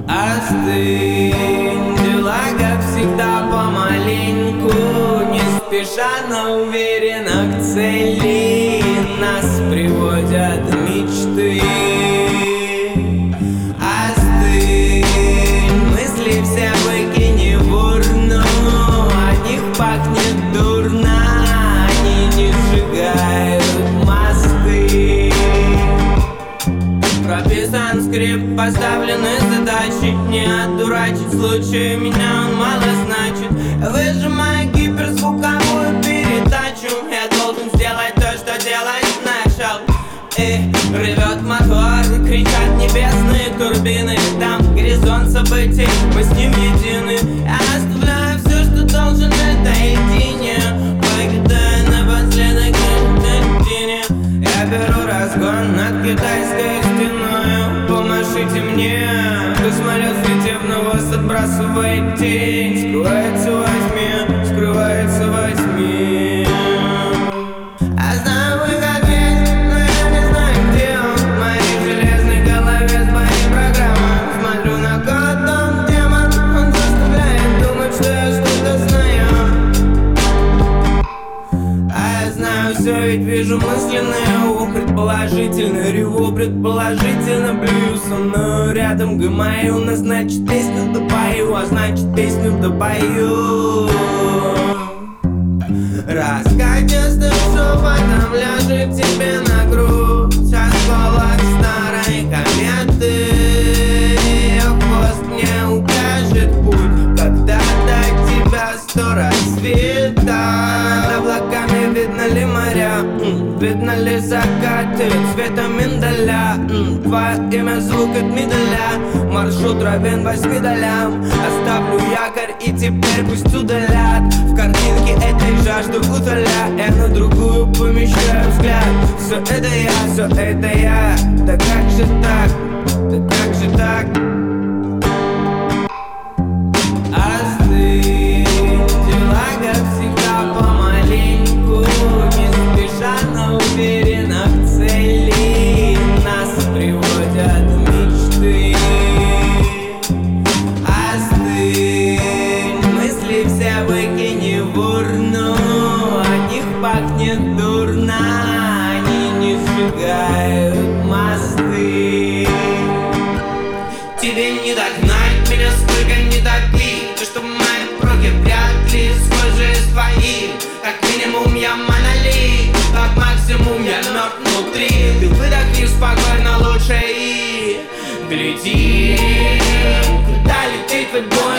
Остынь, дела как всегда помаленьку, не спеша, но уверенно к цели нас приводят мечты. Остынь, мысли все выкини в урну, от них пахнет дурно, они не сжигают мосты. Прописан скрипт, поставлены задачи, не отдурачить случай, меня он мало значит. Выжимая гиперзвуковую передачу, я должен сделать то, что делать начал. И ревет мотор, кричат небесные турбины, там горизонт событий, мы с ним едины. Я оставляю все, что должен, это едине, покидая напоследок на. Я беру разгон над китайской стеною, помашите мне. Самолет, слетев на вас, отбрасывает тень, скрывается во тьме, скрывается во тьме. Я знаю, вы как есть, но я не знаю, где он. В моей железной голове с моей программой. Смотрю на код, он демон, он заставляет думать, что я что-то знаю. А я знаю все, ведь вижу мысленное ухо, предположительно реву, предположительно блюю со мною рядом гмаю, но значит песню допою, а значит песню допою. Раскатистый шепот там ляжет тебе на грудь, осколок старой кометы, хвост мне укажет путь, когда до тебя 100 рассветов. Над облаками видно ли моря, видно ли закаты цвета миндаля. Твое имя звук от медаля, маршрут равен 8 долям. Оставлю якорь и теперь пусть удалят в картинке этой жажду утоля. Я на другую помещаю взгляд. Все это я, да как же так, да как же так? Остынь, дела как всегда помаленьку, не спеша, но уверенно к цели нас приводят мечты. Остынь, мысли все выкини в урну, от них пахнет дурно, они не сжигают мосты. Тебе не догнать меня, сколько не топи, то, что в моей проге вряд ли схожи с твоим. Как минимум я монолит, как максимум я мертв внутри. Ты выдохни спокойно лучше и гляди, куда летит твой бой.